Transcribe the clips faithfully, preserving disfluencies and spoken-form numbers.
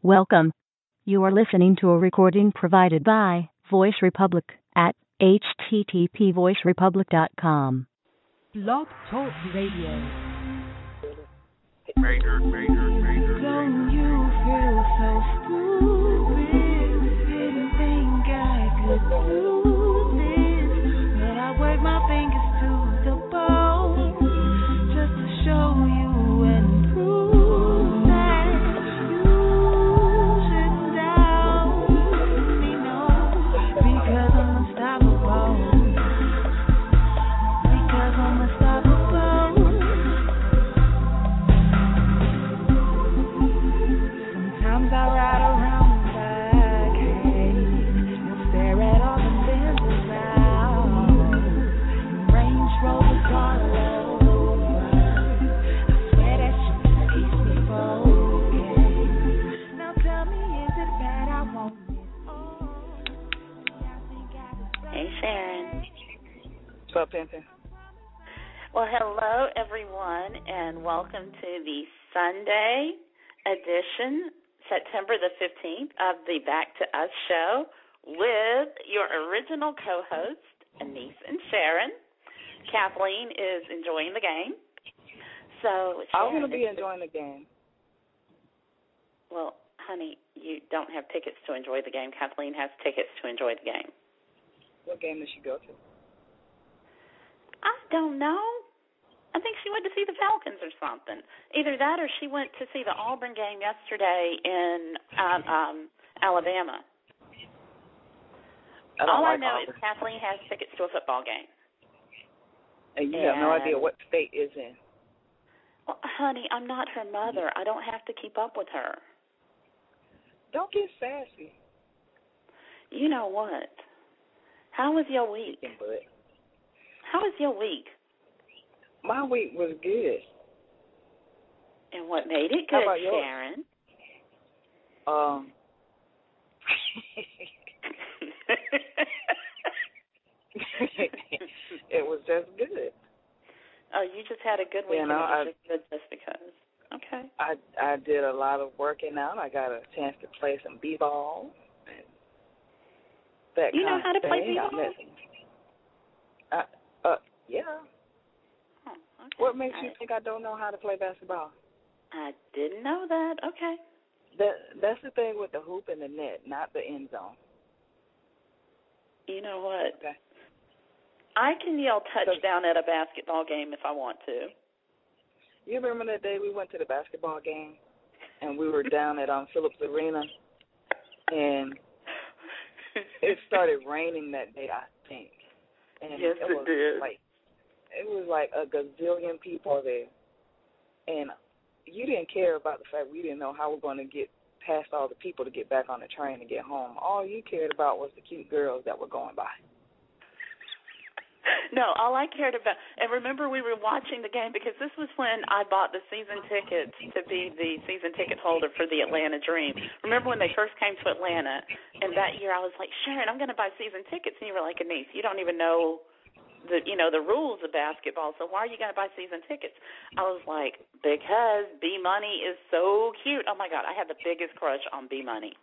Welcome. You are listening to a recording provided by Voice Republic at h t t p voice republic dot com. Blog Talk Radio. Major, major, major, Don't you feel so stupid? Didn't think I could do this, but I work my fingers to the bone just to show you and prove that you should doubt me, no, because I'm unstoppable. Because I'm unstoppable. Sometimes I ride around the back and stare at all the fences out. Range Rovers all over. I swear that shit makes me focus. Now tell me, is it bad I want it all? I think I deserve Hey, Sharon. What's up, Pimpin'? Well, hello, everyone, and welcome to the Sunday edition, September the fifteenth, of the Back to Us show with your original co-host, Anise and Sharon. Kathleen is enjoying the game. So, I'm Sharon, going to be enjoying the game. well, honey, you don't have tickets to enjoy the game. Kathleen has tickets to enjoy the game. What game did she go to? I don't know. I think she went to see the Falcons or something. Either that or she went to see the Auburn game yesterday in um, um, Alabama. I don't All like I know Auburn. is Kathleen has tickets to a football game. And you have no and- idea what state is in. Well, honey, I'm not her mother. I don't have to keep up with her. Don't get sassy. You know what? How was your week? But How was your week? my week was good. And what made it How good, about yours? Sharon? Um, it was just good. Oh, you just had a good week You know, and it was I- just good just because. Okay. I I did a lot of working out. I got a chance to play some b-ball. And that You know kind how of to play thing. I b-ball? met some- I, uh, yeah. Oh, okay. What makes I, you think I don't know how to play basketball? I didn't know that. Okay. That that's the thing with the hoop and the net, not the end zone. You know what? Okay. I can yell touchdown at a basketball game if I want to. You remember that day we went to the basketball game and we were down at um Phillips Arena and it started raining that day, I think. And Yes, it it was did. like it was like a gazillion people there. And you didn't care about the fact we didn't know how we're going to get past all the people to get back on the train and get home. All you cared about was the cute girls that were going by. No, all I cared about, and remember we were watching the game because this was when I bought the season tickets to be the season ticket holder for the Atlanta Dream. Remember when they first came to Atlanta, and that year I was like, Sharon, I'm going to buy season tickets, and you were like, Anise, you don't even know the you know the rules of basketball, so why are you going to buy season tickets? I was like, because B Money is so cute. Oh my God, I had the biggest crush on B Money.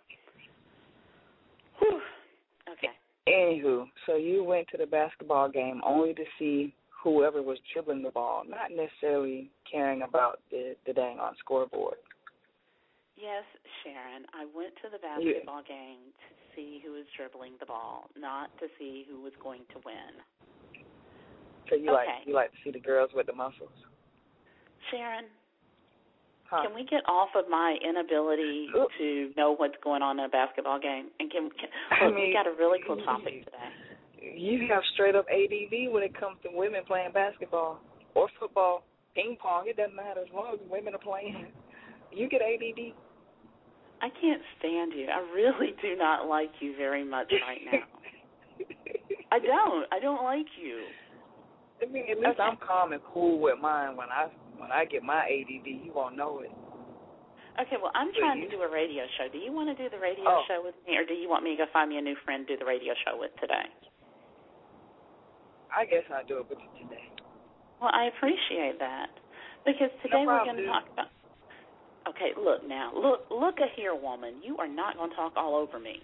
Whew. Okay. Anywho, so you went to the basketball game only to see whoever was dribbling the ball, not necessarily caring about the, the dang on scoreboard. Yes, Sharon, I went to the basketball yeah. game to see who was dribbling the ball, not to see who was going to win. So you okay. like you like to see the girls with the muscles? Sharon, huh. can we get off of my inability Ooh. to know what's going on in a basketball game? And can, can I look, mean, we got a really cool topic today. You have straight up A D D when it comes to women playing basketball or football, ping pong. It doesn't matter as long as women are playing. You get A D D. I can't stand you. I really do not like you very much right now. I don't. I don't like you. I mean, at least okay. I'm calm and cool with mine. When I when I get my A D D, you won't know it. Okay, well, I'm so trying you, to do a radio show. Do you want to do the radio oh. show with me, or do you want me to go find me a new friend to do the radio show with today? I guess I'll do it with you today. Well, I appreciate that because today no we're problem, going to dude. talk about. Okay, look now. Look, look a here, woman. You are not going to talk all over me.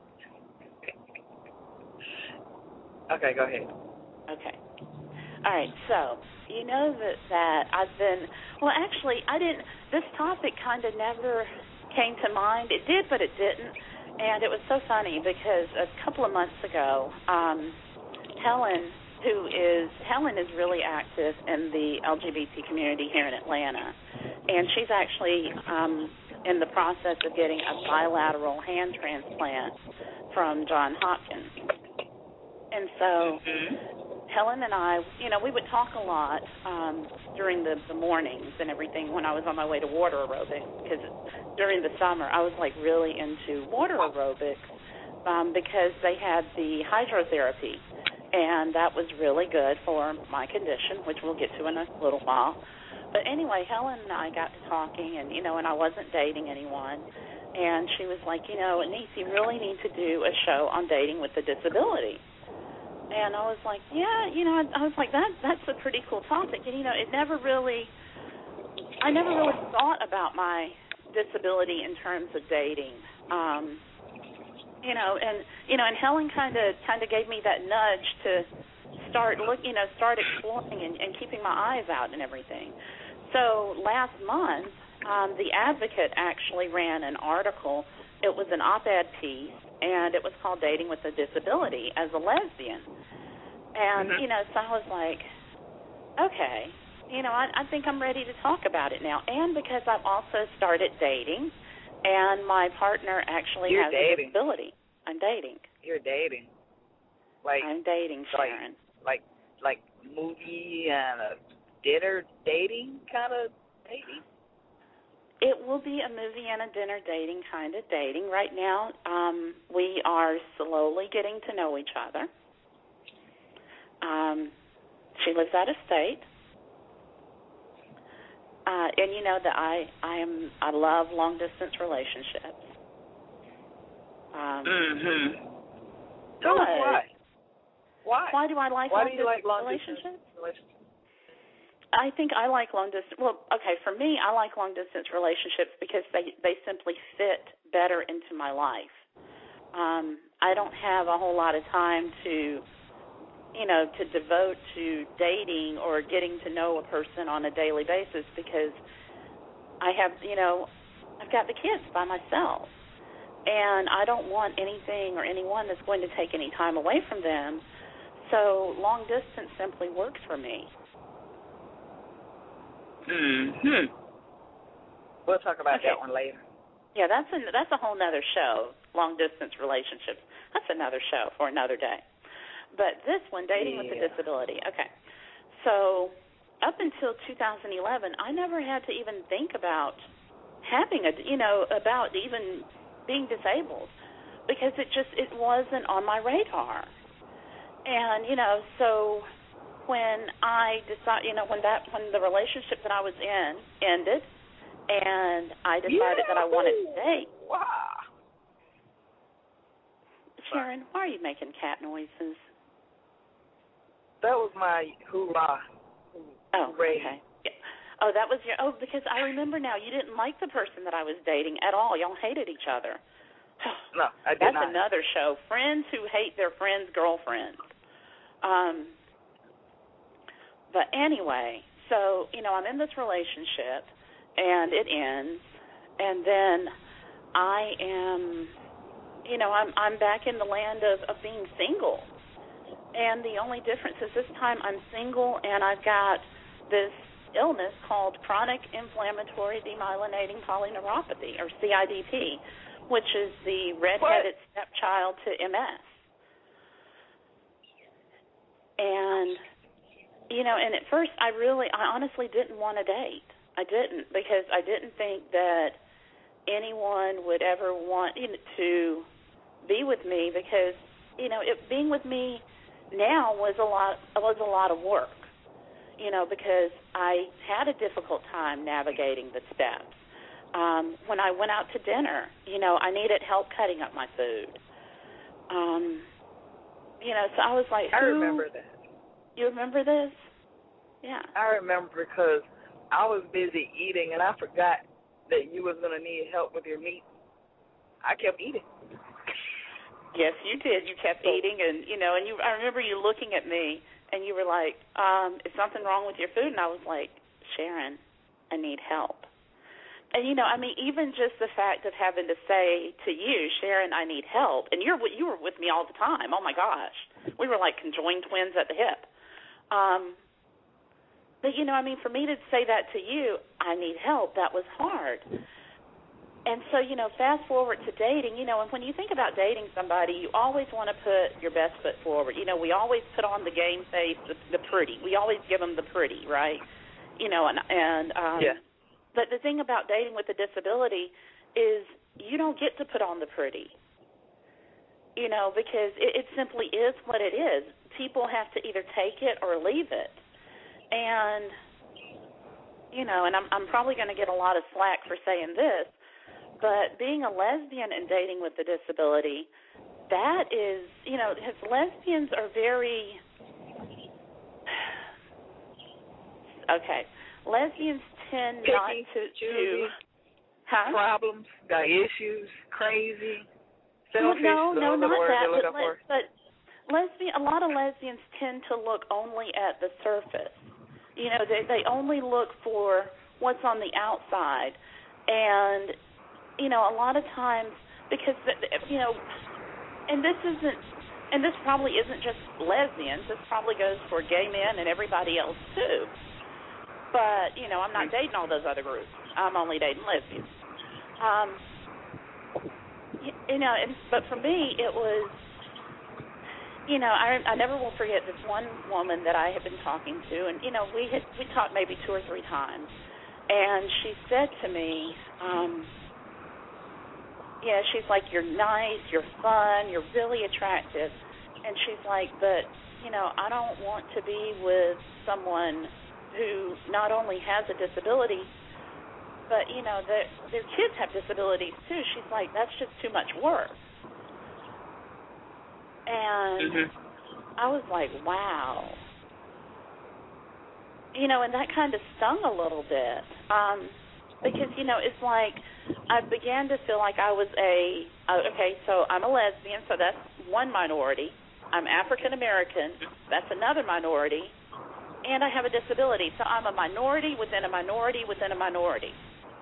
Okay, go ahead. Okay. All right, so you know that, that I've been, well, actually, I didn't, this topic kind of never came to mind. It did, but it didn't. And it was so funny because a couple of months ago, um, Helen, who is, Helen is really active in the L G B T community here in Atlanta. And she's actually um, in the process of getting a bilateral hand transplant from Johns Hopkins. And so mm-hmm. Helen and I, you know, we would talk a lot um, during the, the mornings and everything when I was on my way to water aerobics, because during the summer I was, like, really into water aerobics um, because they had the hydrotherapy, and that was really good for my condition, which we'll get to in a little while. But anyway, Helen and I got to talking, and, you know, and I wasn't dating anyone, and she was like, you know, Anise, you really need to do a show on dating with a disability. And I was like, yeah, you know, I, I was like, that that's a pretty cool topic. And, you know, it never really, I never really thought about my disability in terms of dating. Um, you know, and, you know, and Helen kind of kind of gave me that nudge to start look, you know, start exploring and, and keeping my eyes out and everything. So last month, um, The Advocate actually ran an article. It was an op-ed piece, and it was called Dating with a Disability as a Lesbian. And, mm-hmm. you know, so I was like, okay, you know, I, I think I'm ready to talk about it now. And because I've also started dating, and my partner actually You're has dating. a disability. I'm dating. You're dating. Like I'm dating, Sharon. Like, like, like movie and a dinner dating kind of dating? It will be a movie and a dinner dating kind of dating. Right now, um, we are slowly getting to know each other. Um, she lives out of state, uh, and you know that I I am I love long distance relationships. Um, mm-hmm. Tell us why. Why? Why do I like why long do you like long relationships? distance relationships? I think I like long distance. Well, okay, for me, I like long distance relationships because they, they simply fit better into my life. Um, I don't have a whole lot of time to, you know, to devote to dating or getting to know a person on a daily basis because I have, you know, I've got the kids by myself. And I don't want anything or anyone that's going to take any time away from them. So long distance simply works for me. Hmm. We'll talk about okay. that one later. Yeah, that's a, that's a whole nother show, long-distance relationships. That's another show for another day. But this one, dating yeah. with a disability. Okay. So up until two thousand eleven, I never had to even think about having a, you know, about even being disabled because it just, it wasn't on my radar. And, you know, so when I decided, you know, when that, when the relationship that I was in ended, and I decided yeah. that I wanted to date. Wow. Sharon, why are you making cat noises? That was my hoorah. Oh, okay. Yeah. Oh, that was your, oh, because I remember now, you didn't like the person that I was dating at all. Y'all hated each other. No, I did That's not. another show. Friends who hate their friends' girlfriends. Um, but anyway, so, you know, I'm in this relationship, and it ends, and then I am, you know, I'm I'm back in the land of, of being single. And the only difference is this time I'm single, and I've got this illness called chronic inflammatory demyelinating polyneuropathy, or C I D P, which is the redheaded what? stepchild to M S. And, you know, and at first I really, I honestly didn't want to date. I didn't, because I didn't think that anyone would ever want you know, to be with me because, you know, it, being with me now was a lot was a lot of work, you know, because I had a difficult time navigating the steps. Um, when I went out to dinner, you know, I needed help cutting up my food. Um, you know, so I was like, I Who? remember that. You remember this? Yeah. I remember because I was busy eating and I forgot that you was gonna need help with your meat, I kept eating. Yes, you did. You kept eating, and you know, and you. I remember you looking at me, and you were like, um, "Is something wrong with your food?" And I was like, "Sharon, I need help." And you know, I mean, even just the fact of having to say to you, "Sharon, I need help," and you're you were with me all the time. Oh my gosh, we were like conjoined twins at the hip. Um, but you know, I mean, for me to say that to you, "I need help," that was hard. And so, you know, fast forward to dating, you know, and when you think about dating somebody, you always want to put your best foot forward. You know, we always put on the game face, the, the pretty. We always give them the pretty, right? You know, and, and um, yeah. But the thing about dating with a disability is you don't get to put on the pretty, you know, because it, it simply is what it is. People have to either take it or leave it. And, you know, and I'm, I'm probably going to get a lot of slack for saying this, but being a lesbian and dating with a disability, that is, you know, because lesbians are very, okay, lesbians tend Picky, not to, choosy, to huh? problems, got issues, crazy, selfish. No, no, those are the not words that, they're but, looking for. but lesbian, a lot of lesbians tend to look only at the surface. You know, they, they only look for what's on the outside, and you know, a lot of times, because, you know, and this isn't, and this probably isn't just lesbians. This probably goes for gay men and everybody else, too. But, you know, I'm not dating all those other groups. I'm only dating lesbians. Um, you know, and, but for me, it was, you know, I, I never will forget this one woman that I had been talking to, and, you know, we had, we talked maybe two or three times, and she said to me, um, yeah, she's like, "You're nice, you're fun, you're really attractive." And she's like, "But, you know, I don't want to be with someone who not only has a disability, but, you know, their, their kids have disabilities too." She's like, "That's just too much work." And mm-hmm. I was like, wow. You know, and that kind of stung a little bit. Um, because, you know, it's like I began to feel like I was a, uh, okay, so I'm a lesbian, so that's one minority. I'm African American, that's another minority. And I have a disability, so I'm a minority within a minority within a minority.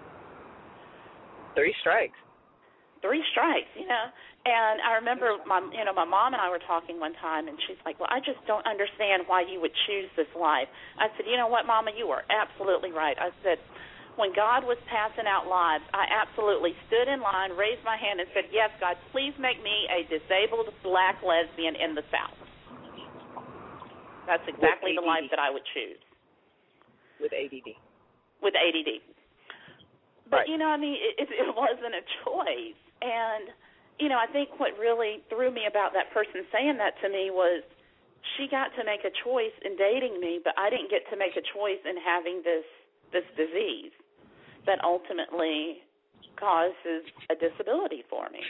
Three strikes. Three strikes, you know. And I remember my, you know, my mom and I were talking one time, and she's like, "Well, I just don't understand why you would choose this life." I said, "You know what, Mama, you are absolutely right." I said, when God was passing out lives, I absolutely stood in line, raised my hand, and said, "Yes, God, please make me a disabled black lesbian in the South." That's exactly the life that I would choose. With A D D. With A D D. But, right. you know, I mean, it, it wasn't a choice. And, you know, I think what really threw me about that person saying that to me was she got to make a choice in dating me, but I didn't get to make a choice in having this this disease that ultimately causes a disability for me.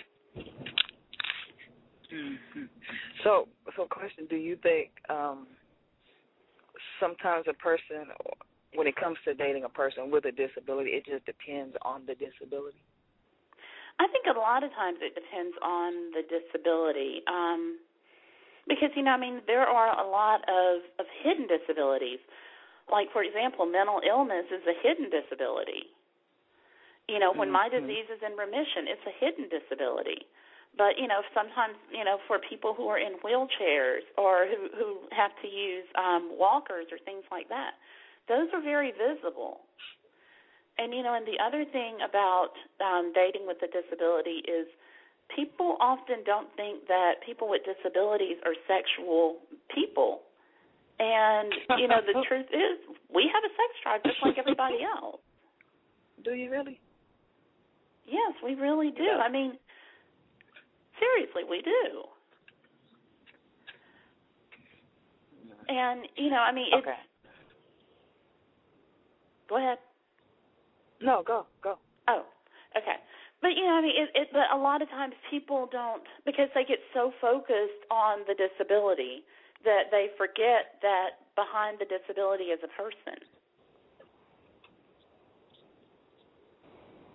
Mm-hmm. So, so question, do you think um, sometimes a person, when it comes to dating a person with a disability, it just depends on the disability? I think a lot of times it depends on the disability. Um, because, you know, I mean, there are a lot of, of hidden disabilities. Like, for example, mental illness is a hidden disability. You know, when my mm-hmm. disease is in remission, it's a hidden disability. But, you know, sometimes, you know, for people who are in wheelchairs or who, who have to use um, walkers or things like that, those are very visible. And, you know, and the other thing about um, dating with a disability is people often don't think that people with disabilities are sexual people. And, you know, the truth is we have a sex drive just like everybody else. Do you really? Yes, we really do. Yeah. I mean, seriously, we do. And, you know, I mean, it's... Okay. Go ahead. No, go, go. Oh, okay. But, you know, I mean, it, it, but a lot of times people don't, because they get so focused on the disability that they forget that behind the disability is a person.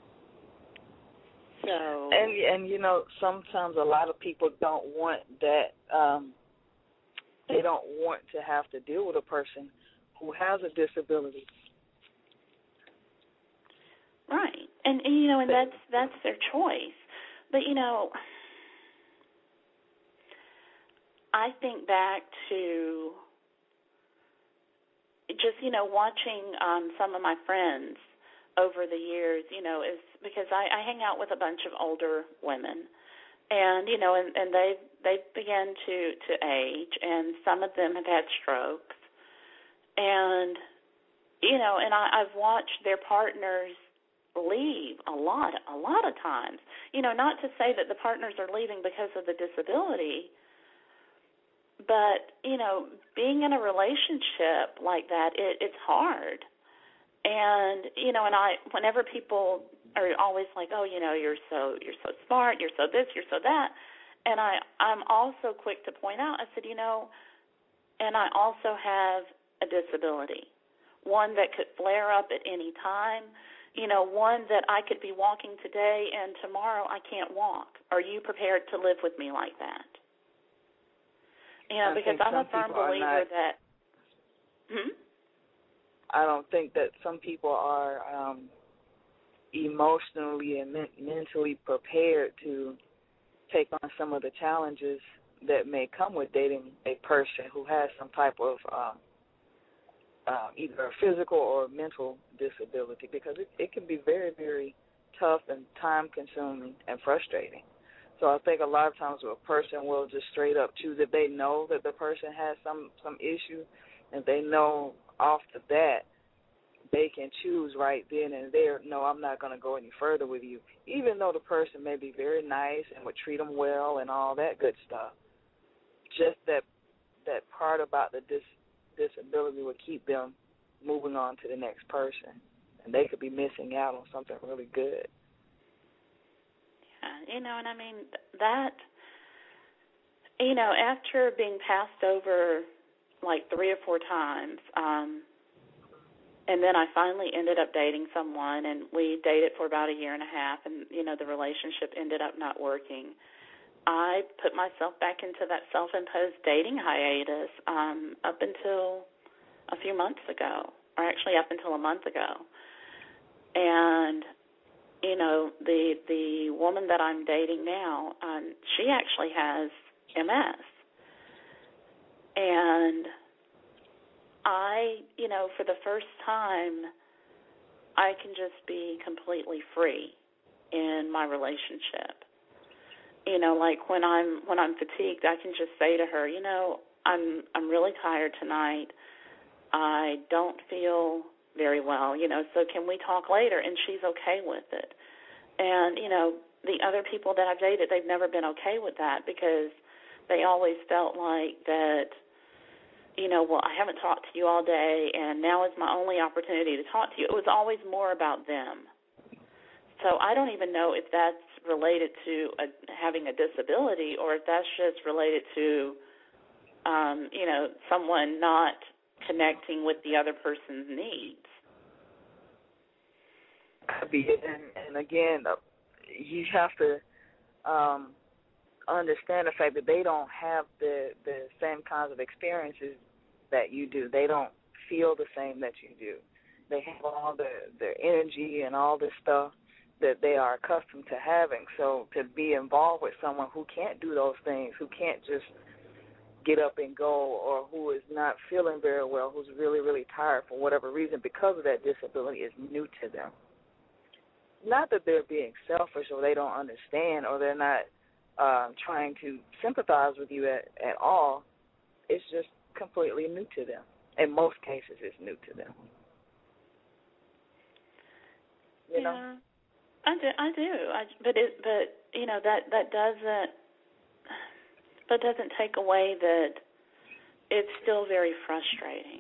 So and and you know, sometimes a lot of people don't want that. Um, they don't want to have to deal with a person who has a disability. Right, and, and you know, and that's that's their choice. But you know, I think back to just you know watching um, some of my friends over the years. You know, is because I, I hang out with a bunch of older women, and you know, and, and they they began to to age, and some of them have had strokes, and you know, and I, I've watched their partners leave a lot, a lot of times. You know, not to say that the partners are leaving because of the disability, but, you know, being in a relationship like that, it, it's hard. And, you know, and I, whenever people are always like, oh, you know, you're so, you're so smart, you're so this, you're so that, and I, I'm also quick to point out, I said, you know, and I also have a disability, one that could flare up at any time. You know, one that I could be walking today and tomorrow I can't walk. Are you prepared to live with me like that? You know, I because I'm a firm believer not, that. Hmm? I don't think that some people are um, emotionally and men- mentally prepared to take on some of the challenges that may come with dating a person who has some type of um, Uh, either a physical or mental disability, because it, it can be very, very tough and time-consuming and frustrating. So I think a lot of times a person will just straight up choose, if they know that the person has some, some issue, and they know off the bat, they can choose right then and there, no, I'm not going to go any further with you, even though the person may be very nice and would treat them well and all that good stuff. Just that that part about the dis disability would keep them moving on to the next person, and they could be missing out on something really good. Yeah, you know, and I mean, that, you know, after being passed over like three or four times, um, and then I finally ended up dating someone, and we dated for about a year and a half, and, you know, the relationship ended up not working. I put myself back into that self-imposed dating hiatus um, up until a few months ago, or actually up until a month ago. And, you know, the the woman that I'm dating now, um, she actually has M S. And I, you know, for the first time, I can just be completely free in my relationship. You know, like when I'm when I'm fatigued, I can just say to her, you know, I'm I'm really tired tonight. I don't feel very well, you know, so can we talk later? And she's okay with it. And, you know, the other people that I've dated, they've never been okay with that, because they always felt like that, you know, well, I haven't talked to you all day, and now is my only opportunity to talk to you. It was always more about them. So I don't even know if that's related to a, having a disability, or if that's just related to, um, you know, someone not connecting with the other person's needs. And, and again, you have to um, understand the fact that they don't have the, the same kinds of experiences that you do. They don't feel the same that you do. They have all the, their energy and all this stuff that they are accustomed to having. So to be involved with someone who can't do those things, who can't just get up and go, or who is not feeling very well, who's really, really tired for whatever reason because of that disability, is new to them. Not that they're being selfish or they don't understand or they're not um, trying to sympathize with you at, at all. It's just completely new to them. In most cases, it's new to them. You yeah, know? I do. I do. I, but it, but you know that that doesn't that doesn't take away that it's still very frustrating,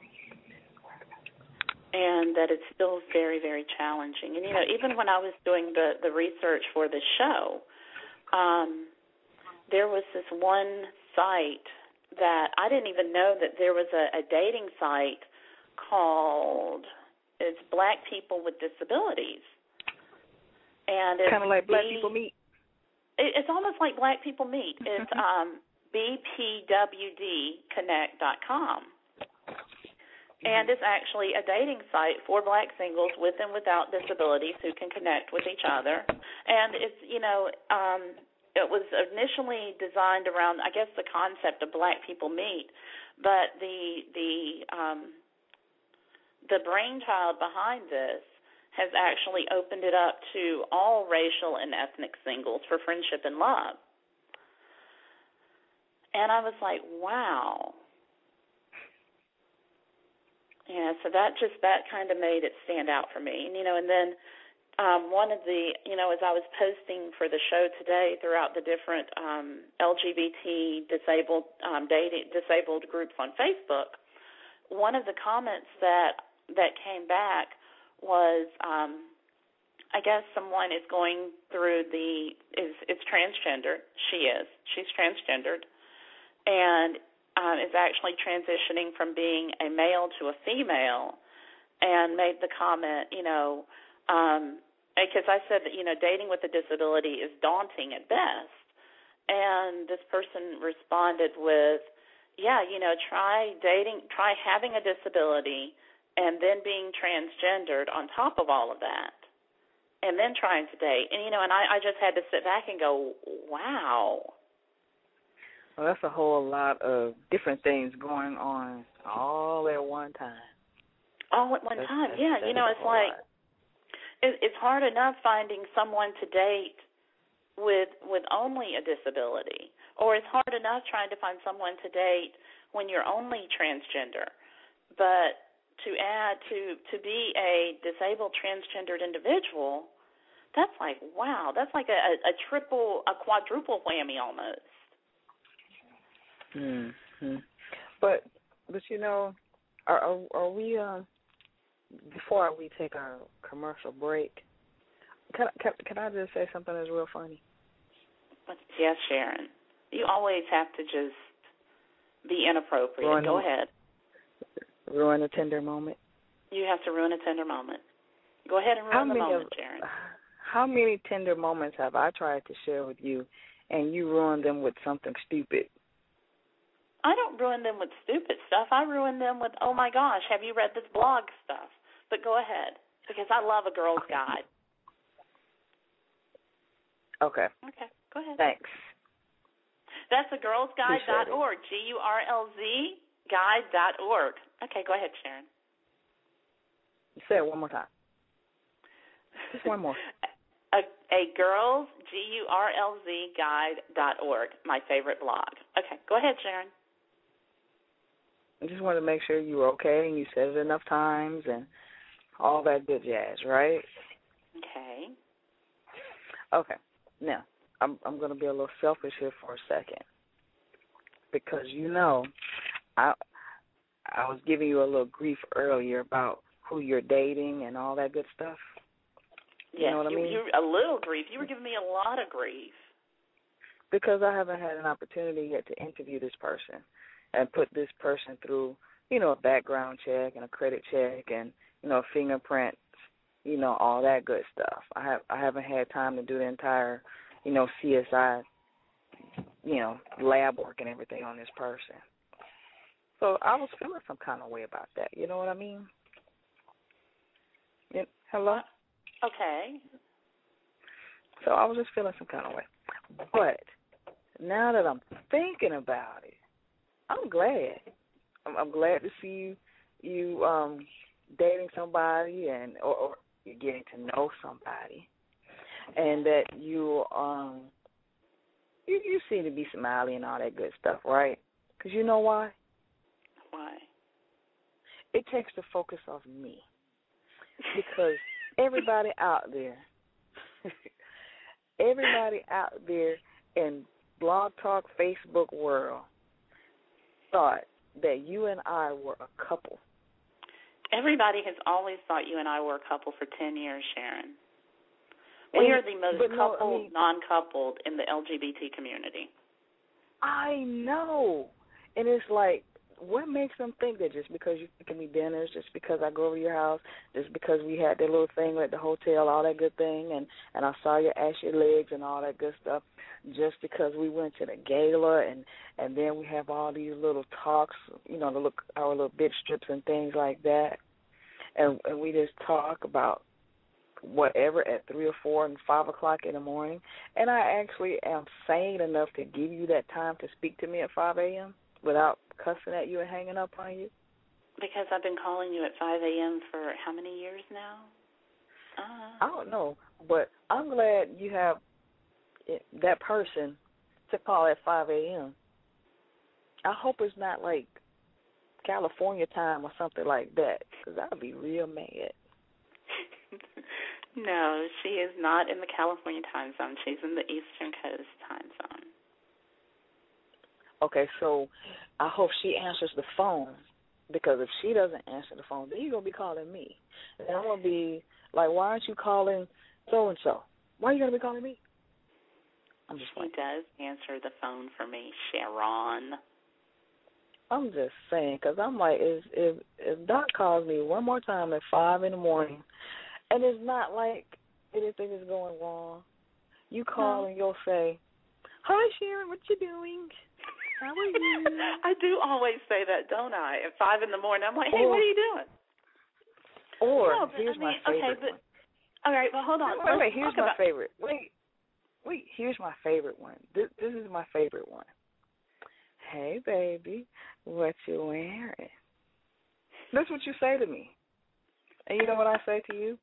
and that it's still very, very challenging. And you know, even when I was doing the the research for the show, um, there was this one site that I didn't even know that there was a, a dating site called, it's Black People with Disabilities. and it's kind of like Black B, People Meet. It, it's almost like Black People Meet. It's um, b p w d connect dot com. And it's actually a dating site for Black singles with and without disabilities who can connect with each other. And it's, you know, um, it was initially designed around, I guess, the concept of Black People Meet, but the the um, the brainchild behind this has actually opened it up to all racial and ethnic singles for friendship and love. And I was like, wow. Yeah, so that just, that kind of made it stand out for me. And, you know, and then um, one of the, you know, as I was posting for the show today throughout the different um, L G B T disabled um, dating disabled groups on Facebook, one of the comments that that came back was, um, I guess someone is going through the is it's transgender. She is. She's transgendered, and Um, is actually transitioning from being a male to a female, and made the comment, you know, um, because I said that, you know, dating with a disability is daunting at best. And this person responded with, yeah, you know, try dating, try having a disability and then being transgendered on top of all of that, and then trying to date. And, you know, and I, I just had to sit back and go, wow. Well, that's a whole lot of different things going on all at one time. All at one that's, time, that's, yeah. that's You know, it's like it, it's hard enough finding someone to date with with only a disability, or it's hard enough trying to find someone to date when you're only transgender. But to add to to be a disabled transgendered individual, that's like wow. That's like a, a, a triple, a quadruple whammy almost. Mm-hmm. But, but you know, are, are, are we, uh, before we take our commercial break, can, can, can I just say something that's real funny? Yes, Sharon. You always have to just be inappropriate. Ruin, Go ahead. Ruin a tender moment? You have to ruin a tender moment. Go ahead and ruin how the many moment, of, Sharon. How many tender moments have I tried to share with you, and you ruined them with something stupid? I don't ruin them with stupid stuff. I ruin them with, oh, my gosh, have you read this blog stuff? But go ahead, because I love a girl's okay. guide. Okay. Okay, go ahead. Thanks. That's a girls guide dot org, G U R L Z, guide dot org. Okay, go ahead, Sharon. Say it one more time. Just one more. a, a girls, G U R L Z, guide dot org, my favorite blog. Okay, go ahead, Sharon. I just wanted to make sure you were okay and you said it enough times and all that good jazz, right? Okay. Okay. Now, I'm I'm going to be a little selfish here for a second because, you know, I I was giving you a little grief earlier about who you're dating and all that good stuff. You yes, know what you, I mean? You, a little grief. You were giving me a lot of grief. Because I haven't had an opportunity yet to interview this person and put this person through, you know, a background check and a credit check and, you know, fingerprints, you know, all that good stuff. I have I haven't had time to do the entire, you know, C S I, you know, lab work and everything on this person. So I was feeling some kind of way about that. You know what I mean? Yeah, hello? Okay. So I was just feeling some kind of way. But now that I'm thinking about it, I'm glad. I'm, I'm glad to see you, you um, dating somebody and or, or you're getting to know somebody, and that you um you, you seem to be smiling and all that good stuff, right? Because you know why? Why? It takes the focus off me. Because everybody out there, everybody out there in Blog Talk Facebook world thought that you and I were a couple. Everybody has always thought you and I were a couple for ten years, Sharon. We and, are the most no, coupled, I mean, non-coupled in the L G B T community. I know. And it's like what makes them think that just because you're cooking me dinners, just because I go over your house, just because we had that little thing at the hotel, all that good thing, and, and I saw your ashy legs and all that good stuff, just because we went to the gala and, and then we have all these little talks, you know, the look our little bit strips and things like that, and, and we just talk about whatever at three or four and five o'clock in the morning, and I actually am sane enough to give you that time to speak to me at five a.m. without cussing at you and hanging up on you? Because I've been calling you at five a.m. for how many years now? Uh, I don't know, but I'm glad you have that person to call at five a.m. I hope it's not like California time or something like that, because I'll be real mad. No, she is not in the California time zone. She's in the Eastern Coast time zone. Okay, so I hope she answers the phone, because if she doesn't answer the phone, then you're going to be calling me. And I'm going to be like, why aren't you calling so-and-so? Why are you going to be calling me? I'm just she like, does answer the phone for me, Sharon. I'm just saying, because I'm like, if, if, if Doc calls me one more time at five in the morning, and it's not like anything is going wrong, you call no. and you'll say, hi, Sharon, what you doing? How are you? I do always say that, don't I? At five in the morning, I'm like, hey, or, what are you doing? Or no, but, here's I mean, my favorite okay, but, one. All right, well, hold on. Wait, wait, wait here's my about... favorite. Wait, wait, here's my favorite one. This, this is my favorite one. Hey, baby, what you wearing? That's what you say to me. And you know what I say to you?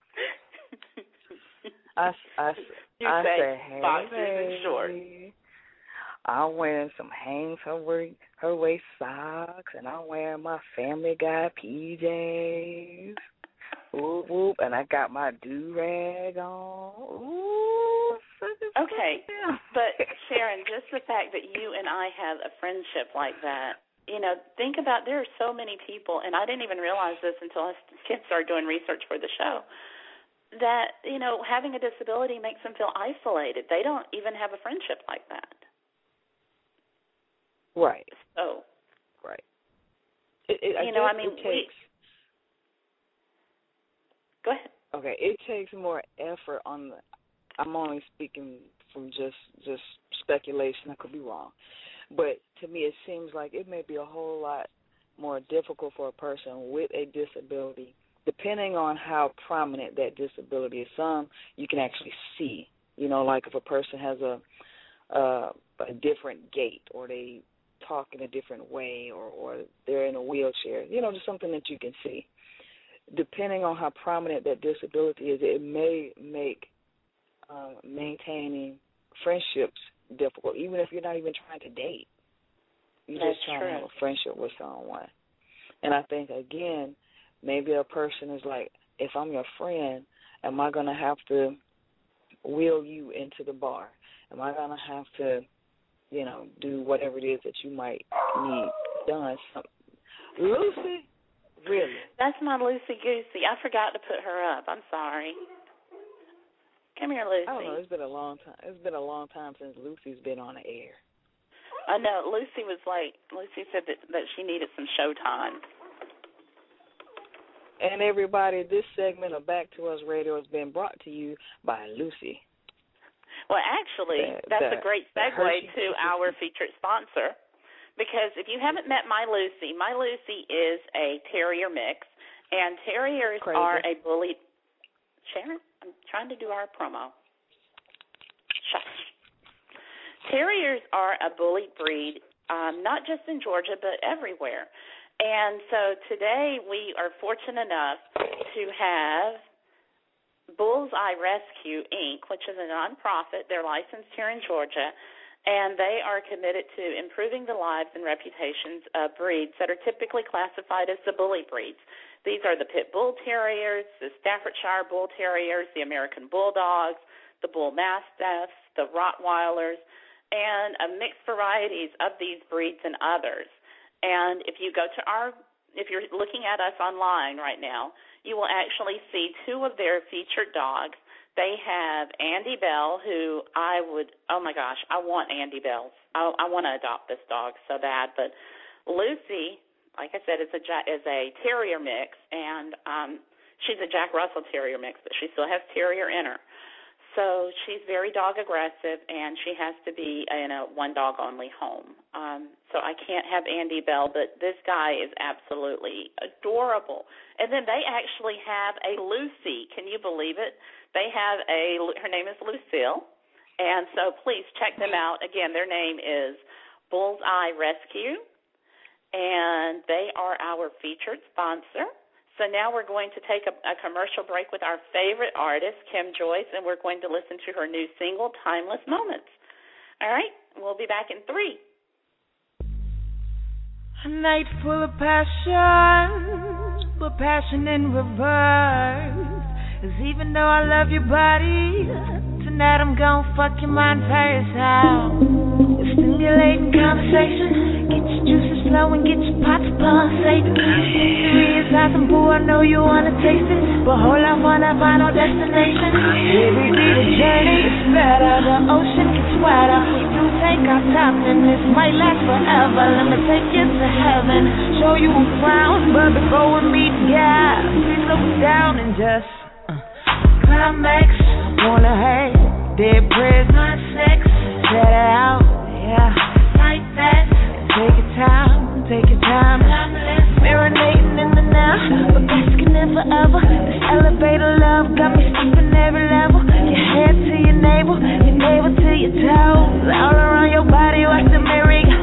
I, I, you I say, say, hey, boxers baby. and shorts. I'm wearing some hangs her waist, her waist socks, and I'm wearing my Family Guy P Js. Whoop, whoop, and I got my do-rag on. Ooh, okay, but Sharon, just the fact that you and I have a friendship like that, you know, think about there are so many people, and I didn't even realize this until I started doing research for the show, that, you know, having a disability makes them feel isolated. They don't even have a friendship like that. Right. So. Right. It, it, you I know, I it mean, takes, we. Go ahead. Okay, it takes more effort on the. I'm only speaking from just just speculation. I could be wrong, but to me, it seems like it may be a whole lot more difficult for a person with a disability, depending on how prominent that disability is. Some you can actually see. You know, like if a person has a uh, a different gait, or they talk in a different way, or, or they're in a wheelchair, you know, just something that you can see. Depending on how prominent that disability is, it may make um, maintaining friendships difficult, even if you're not even trying to date. You're That's just trying true. to have a friendship with someone. And I think, again, maybe a person is like, if I'm your friend, am I going to have to wheel you into the bar? Am I going to have to, you know, do whatever it is that you might need done? Lucy, really? That's my Lucy Goosey. I forgot to put her up. I'm sorry. Come here, Lucy. I don't know. It's been a long time. It's been a long time since Lucy's been on the air. I know. Lucy was like, Lucy said that, that she needed some show time. And everybody, this segment of Back to Us Radio has been brought to you by Lucy. Well, actually, the, that's the, a great segue to our featured sponsor, because if you haven't met My Lucy, My Lucy is a terrier mix, and terriers Crazy. are a bullied. Sharon, I'm trying to do our promo. Shush. Terriers are a bullied breed, um, not just in Georgia, but everywhere. And so today we are fortunate enough to have Bullseye Rescue, Incorporated, which is a nonprofit. They're licensed here in Georgia, and they are committed to improving the lives and reputations of breeds that are typically classified as the bully breeds. These are the Pit Bull Terriers, the Staffordshire Bull Terriers, the American Bulldogs, the Bull Mastiffs, the Rottweilers, and a mixed varieties of these breeds and others. And if you go to our, if you're looking at us online right now, you will actually see two of their featured dogs. They have Andy Bell, who I would, oh my gosh, I want Andy Bell. I, I want to adopt this dog so bad, but Lucy, like I said, is a is a terrier mix, and um, she's a Jack Russell Terrier mix, but she still has terrier in her. So she's very dog aggressive, and she has to be in a one dog only home. Um, so I can't have Andy Bell, but this guy is absolutely adorable. And then they actually have a Lucy. Can you believe it? They have a, her name is Lucille, and so please check them out. Again, their name is Bullseye Rescue, and they are our featured sponsor. So now we're going to take a, a commercial break with our favorite artist, Kim Joyce, and we're going to listen to her new single, Timeless Moments. All right, we'll be back in three. A night full of passion, but passion in reverse. 'Cause even though I love your body, tonight I'm gon' fuck your mind first out. Stimulating conversation, get your juices flowing, get your pots pulsating. Three is awesome, boo, I know you wanna taste it, but hold off on that final destination. Every beat a journey, it's better. The ocean gets wider. We do take our time, and this might last forever. Let me take you to heaven, show you around, but before we meet, yeah, please look down and just uh, climax. Wanna hurt, dead prayers, not sex. Set it out, yeah, like that. Take your time, take your time. Marinating in the now, but basking in forever. This elevator love got me skipping every level. Your head to your navel, your navel to your toes. All around your body, watch the merry go.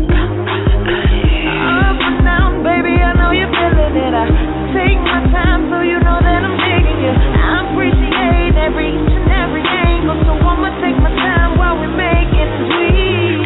Up and down, baby, I know you're feeling it. I take my time so you know that I'm digging you. I appreciate every each and every angle, so I'ma take my time while we're making sweet.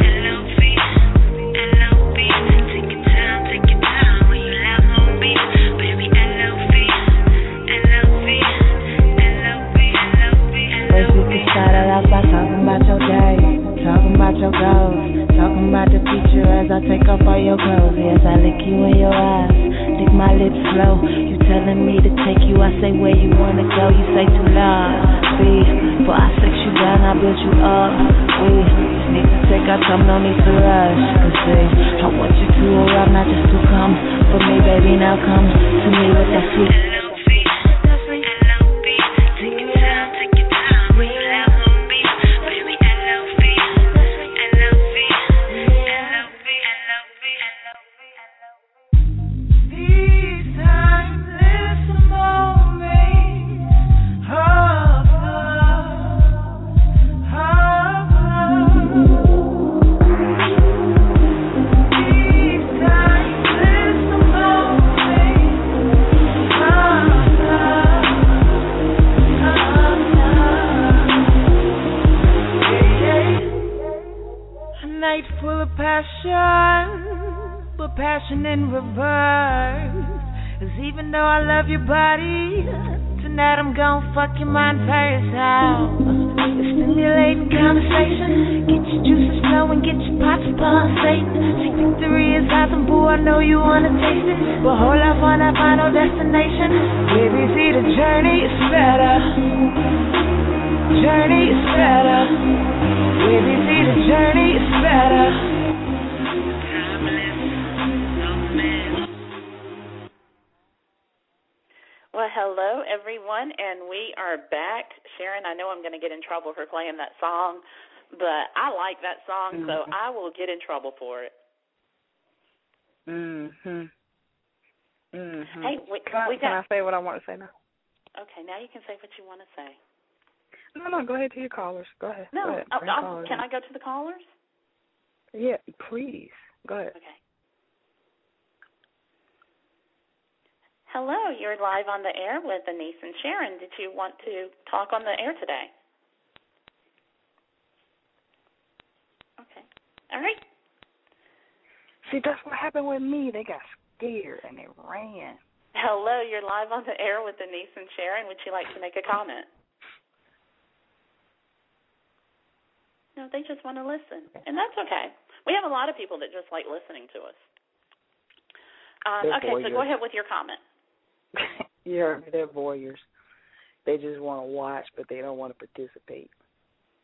Started off by talking about your day, talking about your goals, talking about the future as I take off all your clothes. Yes, I lick you in your eyes, lick my lips slow. You telling me to take you, I say where you wanna go. You say too loud, see, before I sex you down, I build you up. We just need to take our time, no need to rush. Cause see, I want you to arrive, not just to come. For me, baby, now come to me with that sweet. Passion in reverse. 'Cause even though I love your body, tonight I'm gon' fuck your mind first out. Stimulating conversation, get your juices flowing, get your pots pulsating. See, victory is awesome, boo, I know you wanna taste it, but hold off on that final destination. Baby, see the journey is better. Journey is better. Baby, see the journey is better. Well, hello, everyone, and we are back. Sharon, I know I'm going to get in trouble for playing that song, but I like that song, mm-hmm. so I will get in trouble for it. Mm-hmm. Mm-hmm. Hey, we, can, I, we can got, I say what I want to say now? Okay, now you can say what you want to say. No, no, go ahead to your callers. Go ahead. No, go ahead. oh, callers can in. I go to the callers? Yeah, please. Go ahead. Okay. Hello, you're live on the air with Anise and Sharon. Did you want to talk on the air today? Okay. All right. See, that's what happened with me. They got scared and they ran. Hello, you're live on the air with Anise and Sharon. Would you like to make a comment? No, they just want to listen, and that's okay. We have a lot of people that just like listening to us. Um, okay, so go ahead with your comment. Yeah, they're voyeurs. They just want to watch, but they don't want to participate.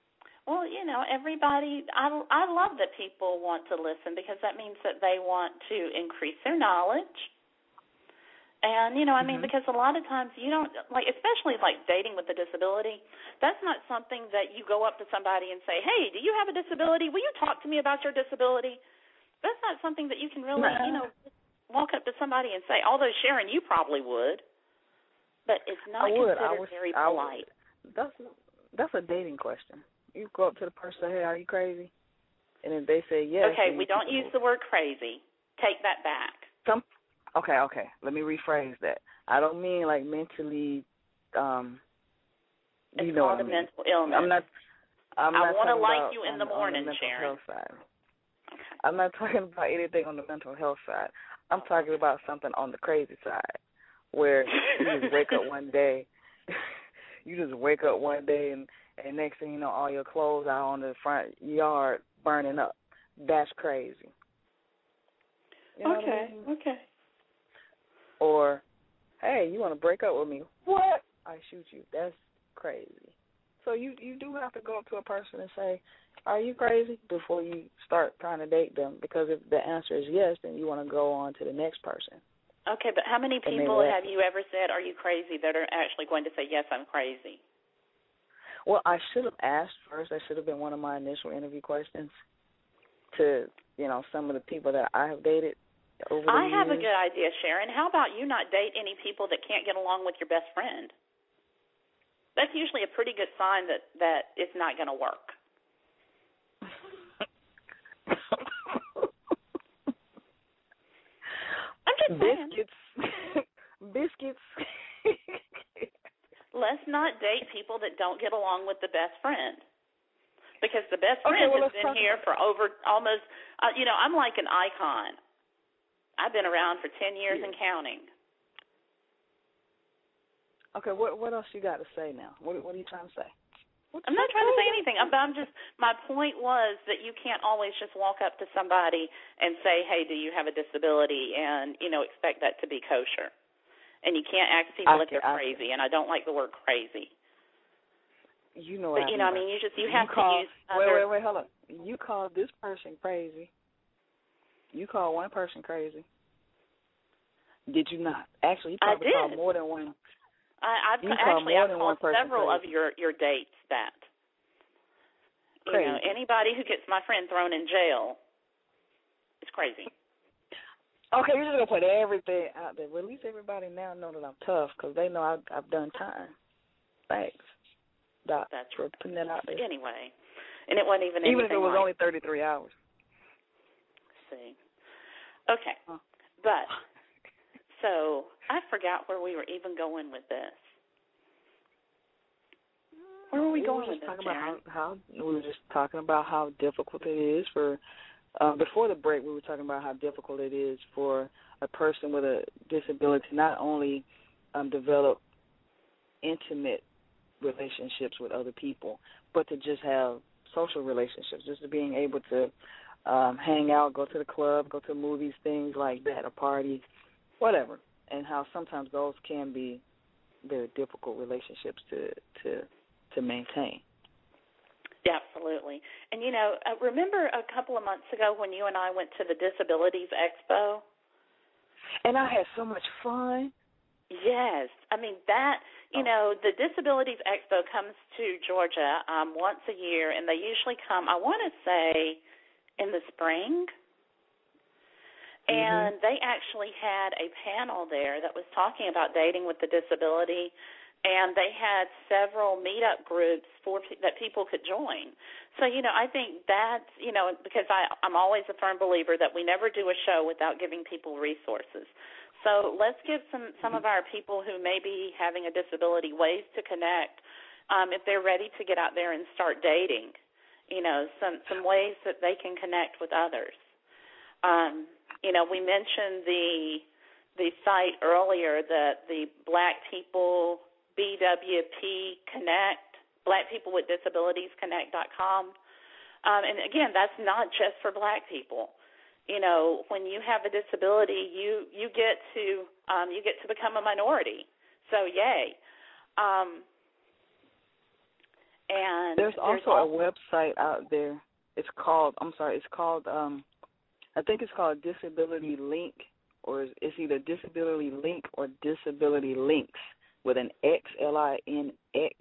Well, you know, everybody, I, I love that people want to listen because that means that they want to increase their knowledge. And, you know, I mean, mm-hmm. because a lot of times you don't, like, especially like dating with a disability, that's not something that you go up to somebody and say, hey, do you have a disability? Will you talk to me about your disability? That's not something that you can really, you know, walk up to somebody and say, although, Sharon, you probably would. But it's not I would. considered I was, very I polite. Would. That's, that's a dating question. You go up to the person and say, hey, are you crazy? And if they say yes. Okay, we don't use the word crazy. Take that back. Some, okay, okay. Let me rephrase that. I don't mean like mentally, um, you it's know called what I a mean. mental illness. I'm not, I'm I not want to talking like about you in on, the morning, on the mental Sharon. health side. Okay. I'm not talking about anything on the mental health side. I'm talking about something on the crazy side where you just wake up one day, you just wake up one day and And next thing you know, all your clothes are on the front yard burning up. That's crazy. You know okay, what I mean? okay. Or, hey, you want to break up with me? What? I shoot you. That's crazy. So you, you do have to go up to a person and say, are you crazy? Before you start trying to date them. Because if the answer is yes, then you want to go on to the next person. Okay, but how many people have you ever said, are you crazy, that are actually going to say, yes, I'm crazy? Well, I should have asked first. That should have been one of my initial interview questions to, you know, some of the people that I have dated over the I years. have a good idea, Sharon. How about you not date any people that can't get along with your best friend? That's usually a pretty good sign that, that it's not going to work. I'm just saying. Biscuits. Biscuits. Let's not date people that don't get along with the best friend, because the best okay, friend well, has been here for over almost, uh, you know, I'm like an icon. I've been around for ten years yeah. and counting. Okay, what what else you got to say now? What what are you trying to say? What's I'm not trying to say anything. I'm, I'm just, my point was that you can't always just walk up to somebody and say, hey, do you have a disability, and, you know, expect that to be kosher. And you can't ask people I if they're can, crazy, and I don't like the word crazy. You know But, what you I know, mean. I mean, you just, you, you have call, to use Wait, other... wait, wait, hold on. You call this person crazy. You call one person crazy. Did you not? Actually, you probably called more than one. I, I've you actually, more I've than called one person several crazy. of your, your dates that. You Crazy. know, anybody who gets my friend thrown in jail is crazy. Okay, you're just going to put everything out there. Well, at least everybody now know that I'm tough because they know I've, I've done time. Thanks, Doc, That's for putting that out there. Anyway, and it wasn't even Even if it was like, only thirty-three hours. See. Okay. Huh. But, so, I forgot where we were even going with this. Where were we we going were with just this, talking Sharon? about how, how We were just talking about how difficult it is for... Uh, before the break, we were talking about how difficult it is for a person with a disability to not only um, develop intimate relationships with other people, but to just have social relationships, just to being able to um, hang out, go to the club, go to movies, things like that, a party, whatever, and how sometimes those can be very difficult relationships to to, to maintain. Absolutely. And, you know, uh, remember a couple of months ago when you and I went to the Disabilities Expo? And I had so much fun. Yes. I mean, that, you oh. know, the Disabilities Expo comes to Georgia um, once a year, and they usually come, I want to say, in the spring. Mm-hmm. And they actually had a panel there that was talking about dating with the disability. And they had several meetup groups for that people could join. So, you know, I think that's, you know, because I, I'm always a firm believer that we never do a show without giving people resources. So let's give some, some of our people who may be having a disability ways to connect um, if they're ready to get out there and start dating, you know, some, some ways that they can connect with others. Um, you know, we mentioned the the site earlier, that the Black People B W P Connect, Black People with Disabilities Connect dot com. Um, and, again, that's not just for black people. You know, when you have a disability, you, you get to um, you get to become a minority. So, yay. Um, And there's there's also al- a website out there. It's called, I'm sorry, it's called, um, I think it's called Disability Link, or it's either Disability Link or Disability Links with an X, L I N X,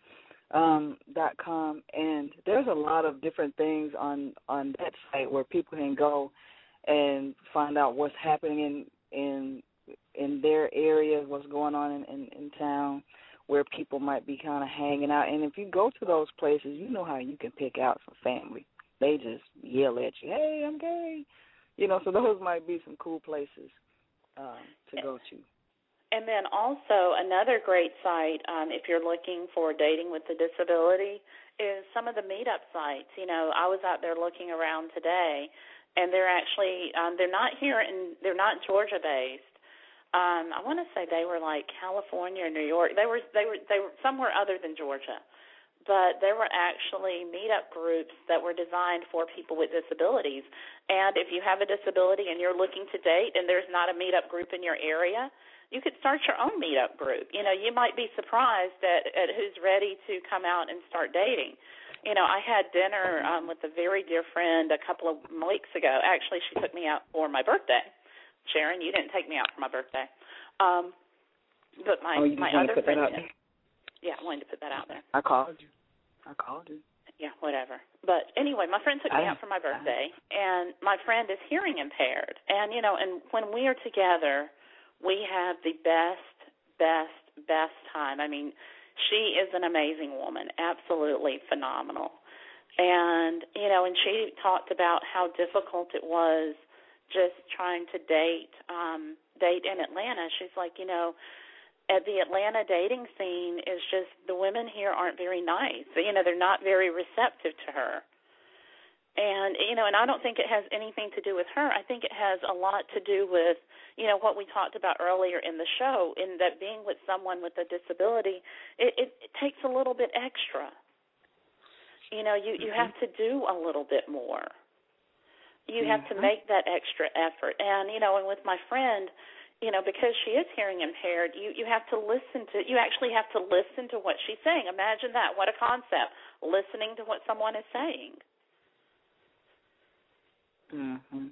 um, dot com. And there's a lot of different things on, on that site where people can go and find out what's happening in in, in their area, what's going on in, in, in town, where people might be kind of hanging out. And if you go to those places, you know how you can pick out some family. They just yell at you, hey, I'm gay. You know, so those might be some cool places um, to go to. And then also another great site, um, if you're looking for dating with a disability, is some of the meetup sites. You know, I was out there looking around today, and they're actually um, they're not here in they're not Georgia based. Um, I want to say they were like California or New York. They were they were they were somewhere other than Georgia, but there were actually meetup groups that were designed for people with disabilities. And if you have a disability and you're looking to date and there's not a meetup group in your area, you could start your own meetup group. You know, you might be surprised at, at who's ready to come out and start dating. You know, I had dinner um, with a very dear friend a couple of weeks ago. Actually, she took me out for my birthday. Sharon, you didn't take me out for my birthday. Um, but my, oh, you my just other put friend that out did. there? Yeah, I wanted to put that out there. I called you. I called you. Yeah, whatever. But anyway, my friend took me I, out for my birthday, and my friend is hearing impaired. And, you know, and when we are together, we have the best, best, best time. I mean, she is an amazing woman, absolutely phenomenal. And, you know, and she talked about how difficult it was just trying to date, um, date in Atlanta. She's like, you know, at the Atlanta dating scene is just the women here aren't very nice. You know, they're not very receptive to her. And, you know, and I don't think it has anything to do with her. I think it has a lot to do with, you know, what we talked about earlier in the show, in that being with someone with a disability, it, it, it takes a little bit extra. You know, you, you mm-hmm. have to do a little bit more. You mm-hmm. have to make that extra effort. And, you know, and with my friend, you know, because she is hearing impaired, you, you have to listen to, you actually have to listen to what she's saying. Imagine that. What a concept, listening to what someone is saying. Mm-hmm.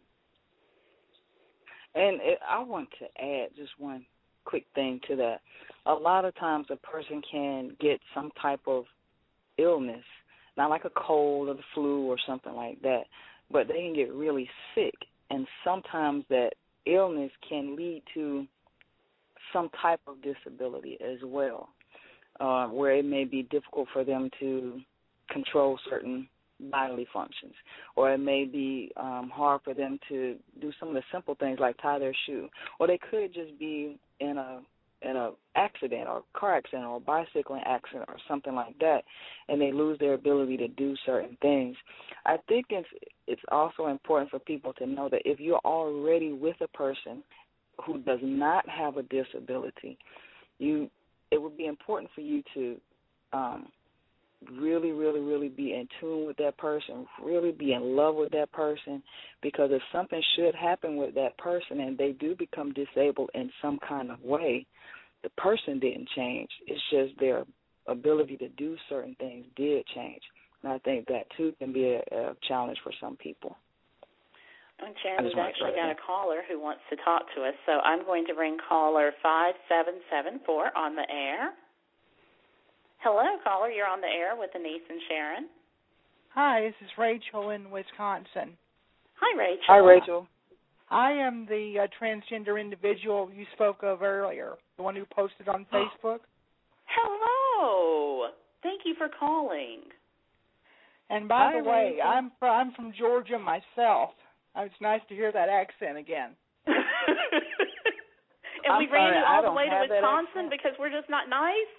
And it, I want to add just one quick thing to that. A lot of times a person can get some type of illness, not like a cold or the flu or something like that, but they can get really sick, and sometimes that illness can lead to some type of disability as well, uh, where it may be difficult for them to control certain bodily functions, or it may be um, hard for them to do some of the simple things like tie their shoe, or they could just be in a in a accident or car accident or bicycling accident or something like that, and they lose their ability to do certain things. I think it's it's also important for people to know that if you're already with a person who does not have a disability, you it would be important for you to um, really, really, really be in tune with that person, really be in love with that person, because if something should happen with that person and they do become disabled in some kind of way, the person didn't change. It's just their ability to do certain things did change. And I think that, too, can be a, a challenge for some people. And Sharon, we've actually got a caller who wants to talk to us, so I'm going to bring caller five seven seven four on the air. Hello, caller. You're on the air with Denise and Sharon. Hi, this is Rachel in Wisconsin. Hi, Rachel. Hi, Rachel. I am the uh, transgender individual you spoke of earlier, the one who posted on Facebook. Hello. Thank you for calling. And by Hi, the way, Rachel. I'm fr- I'm from Georgia myself. It's nice to hear that accent again. And I'm we ran sorry, you I all the don't way to have that Wisconsin accent. because we're just not nice?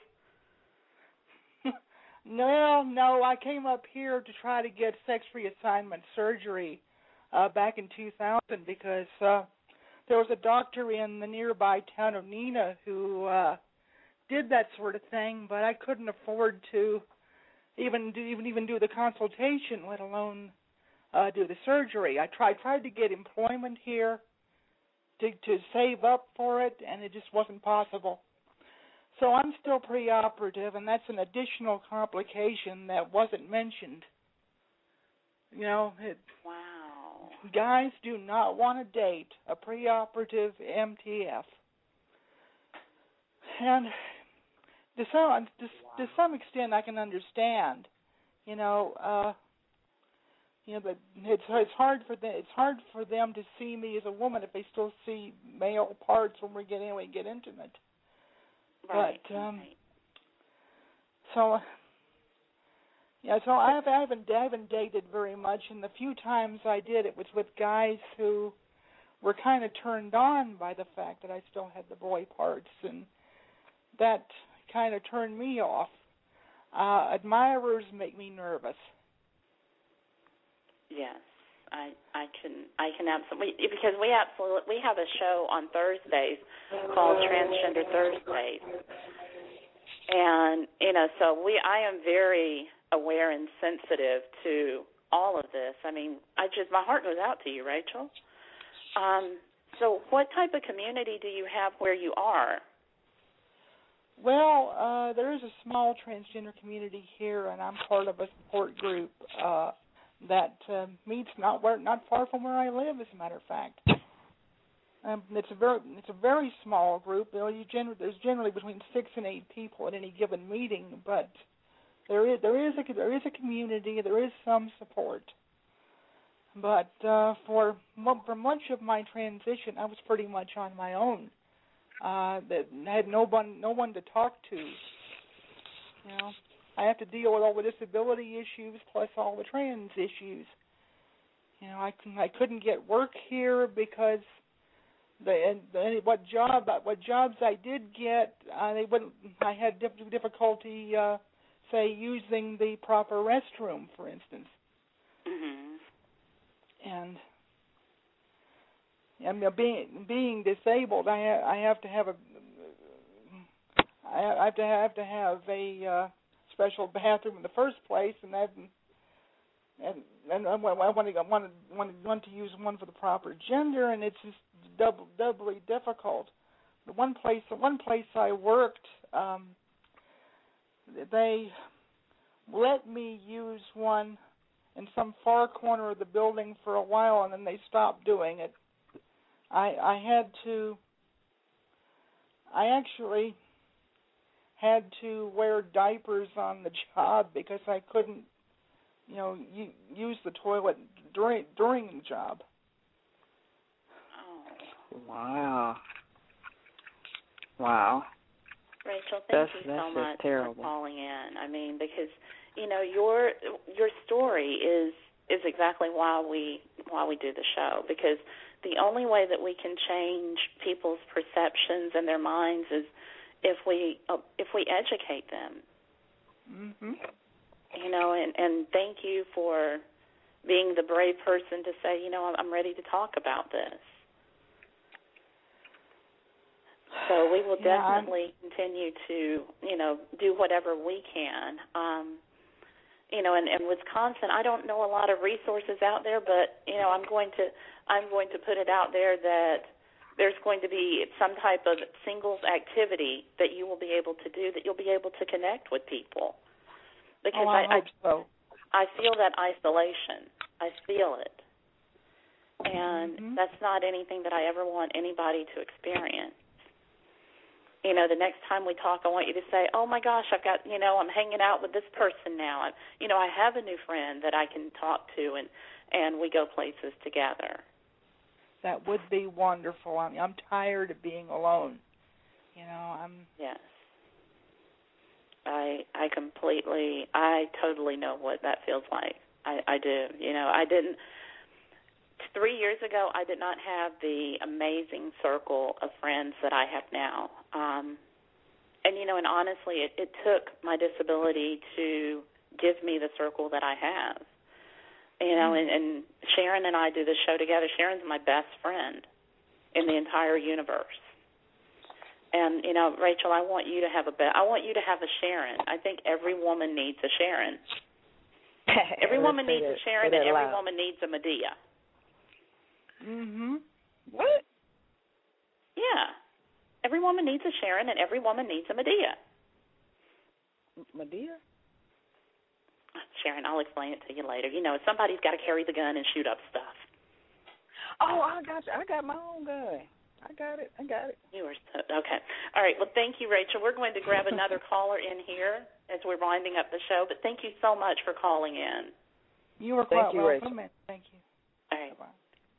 No, no, I came up here to try to get sex reassignment surgery uh, back in two thousand because uh, there was a doctor in the nearby town of Neenah who uh, did that sort of thing, but I couldn't afford to even do even even do the consultation, let alone uh, do the surgery. I tried tried to get employment here to to save up for it, and it just wasn't possible. So I'm still preoperative, and that's an additional complication that wasn't mentioned. You know, it, wow. Guys do not want to date a preoperative M T F. And to some, to, to some extent, I can understand. You know, uh, you know, but it's it's hard for them. It's hard for them to see me as a woman if they still see male parts when we get in, we get intimate. Right. But um, right. so yeah, so I haven't, I haven't I haven't dated very much, and the few times I did, it was with guys who were kind of turned on by the fact that I still had the boy parts, and that kind of turned me off. Uh, admirers make me nervous. Yes, I I can I can absolutely, because we absolutely we have a show on Thursdays called Transgender Thursdays, and you know, so we I am very aware and sensitive to all of this. I mean, I just my heart goes out to you, Rachel. Um, so, what type of community do you have where you are? Well, uh, there is a small transgender community here, and I'm part of a support group uh, that uh, meets not where, not far from where I live, as a matter of fact. Um, it's a very it's a very small group. You know, you gener- there's generally between six and eight people at any given meeting, but there is there is a there is a community. There is some support. But uh, for for much of my transition, I was pretty much on my own. Uh, that I had no one, no one to talk to. You know, I have to deal with all the disability issues plus all the trans issues. You know, I I couldn't get work here because the and, and what job what jobs I did get, uh, they wouldn't. I had difficulty, uh, say, using the proper restroom, for instance. Mm-hmm. And I mean, being being disabled, I ha- I have to have a I have to have to have a uh, special bathroom in the first place, and that and and I want I want to want to want to, want to use one for the proper gender, and it's just double doubly difficult. The one place the one place I worked, um, they let me use one in some far corner of the building for a while, and then they stopped doing it. I, I had to, I actually had to wear diapers on the job because I couldn't, you know, u- use the toilet during during the job. Oh. Wow. Wow. Rachel, thank that's, you that's so much terrible. for calling in. I mean, because you know your your story is is exactly why we why we do the show, because the only way that we can change people's perceptions and their minds is if we uh, if we educate them. Mm-hmm. You know, and, and thank you for being the brave person to say, you know, I'm ready to talk about this. So we will yeah, definitely I'm... continue to, you know, do whatever we can. Um, you know, and in Wisconsin, I don't know a lot of resources out there, but you know, I'm going to I'm going to put it out there that there's going to be some type of singles activity that you will be able to do, that you'll be able to connect with people. Because oh, I, I, hope so. I feel that isolation. I feel it. And mm-hmm. that's not anything that I ever want anybody to experience. You know, the next time we talk, I want you to say, oh, my gosh, I've got, you know, I'm hanging out with this person now. I'm, you know, I have a new friend that I can talk to, and, and we go places together. That would be wonderful. I mean, I'm tired of being alone. You know, I'm... Yes. I I completely, I totally know what that feels like. I, I do. You know, I didn't, three years ago, I did not have the amazing circle of friends that I have now. Um, and, you know, and honestly, it, it took my disability to give me the circle that I have. You know, and, and Sharon and I do this show together. Sharon's my best friend in the entire universe. And, you know, Rachel, I want you to have a be- I want you to have a Sharon. I think every woman needs a Sharon. Every woman needs a Sharon, and every woman needs a Medea. Mm-hmm. What? Yeah. Every woman needs a Sharon, and every woman needs a Medea. Medea? Sharon, I'll explain it to you later. You know, somebody's got to carry the gun and shoot up stuff. Oh, I got you. I got my own gun. I got it. I got it. You were so, okay. All right. Well, thank you, Rachel. We're going to grab another caller in here as we're winding up the show. But thank you so much for calling in. You were quite thank you, welcome. Rachel. Thank you. All right. Bye-bye.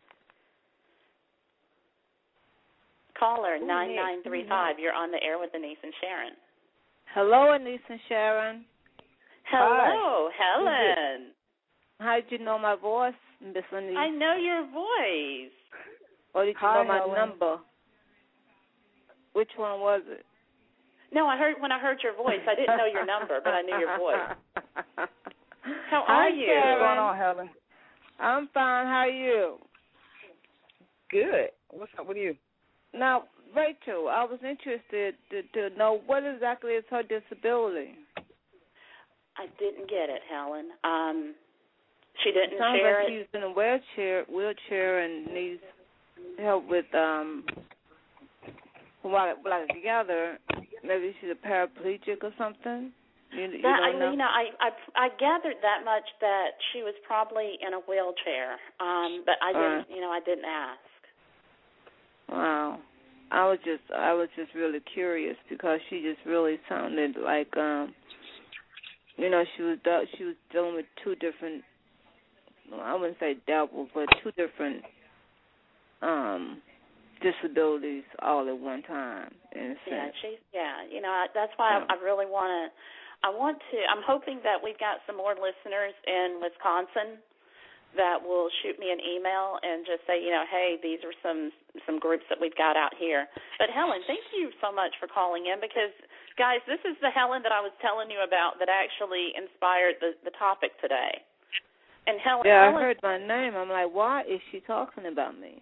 Caller nine nine three five. You're on the air with Anise and Sharon. Hello, Anise and Sharon. Hello, Hi. Helen. How did you know my voice, Miss Anise? I know your voice. Or did you Hi, know my Helen. number? Which one was it? No, I heard when I heard your voice. I didn't know your number, but I knew your voice. How Hi, are you? Sharon. What's going on, Helen? I'm fine. How are you? Good. What's up with you? Now, Rachel, I was interested to, to know what exactly is her disability. I didn't get it, Helen. Um, she didn't it sounds share like it. she's in a wheelchair, wheelchair and needs help with um. While while together, maybe she's a paraplegic or something. You, you That, don't I, know? you know, I, I I gathered that much that she was probably in a wheelchair. Um, but I didn't, Uh, you know, I didn't ask. Wow. I was just I was just really curious because she just really sounded like um you know she was she was dealing with two different well, I wouldn't say double but two different um disabilities all at one time in a Yeah, sense. she's yeah. You know, I, that's why Yeah. I, I really want to. I want to. I'm hoping that we've got some more listeners in Wisconsin that will shoot me an email and just say, you know, hey, these are some some groups that we've got out here. But Helen, thank you so much for calling in because, guys, this is the Helen that I was telling you about that actually inspired the, the topic today. And Helen, yeah, Helen, I heard my name. I'm like, why is she talking about me?